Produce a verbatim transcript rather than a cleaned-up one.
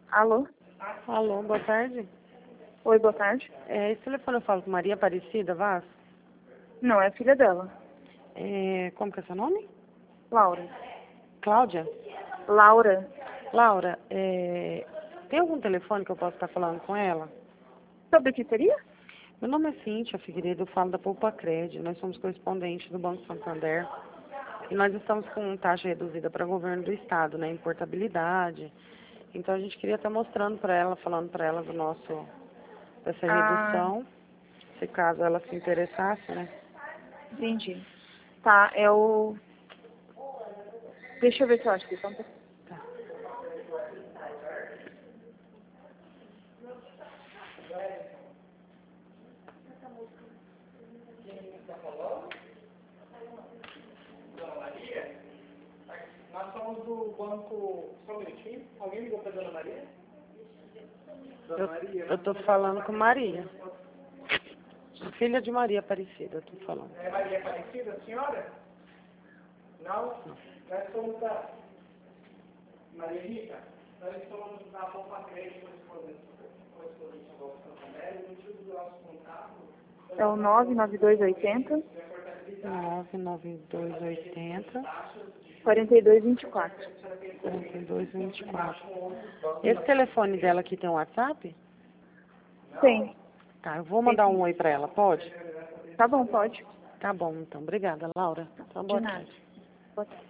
Alô? Alô, boa tarde. Oi, boa tarde. É, esse telefone eu falo com Maria Aparecida Vaz. Não, é filha dela. É, como que é seu nome? Laura. Cláudia? Laura. Laura, é, tem algum telefone que eu possa estar falando com ela? Sobre o que seria? Meu nome é Cíntia Figueiredo, eu falo da Poupa Cred. Nós somos correspondentes do Banco Santander. E nós estamos com taxa reduzida para o governo do estado, né, em portabilidade. Então a gente queria estar mostrando para ela, falando para ela do nosso, dessa Ah, redução, se caso ela se interessasse, né? entendi. Tá, é o... Deixa eu ver se eu acho que então. Tá. Nós somos do banco. Só um minutinho. Alguém ligou para a dona Maria? Dona Eu, Maria? eu tô falando com Maria. Filha de Maria Aparecida, eu tô falando. É Maria Aparecida, a senhora? Não? Nós somos da. Maria Rita? Nós somos da Poupa Crédito correspondente ao Banco Santander. O motivo do nosso contato. É o nove nove dois oito zero, nove nove dois oito zero, quatro dois dois quatro. quarenta e dois vinte e quatro. Esse telefone dela aqui tem um WhatsApp? Tem. Tá, eu vou Tem mandar um sim. oi pra ela, pode? Tá bom, pode. Tá bom, então. Obrigada, Laura. Então, De boa nada. tarde. Boa tarde.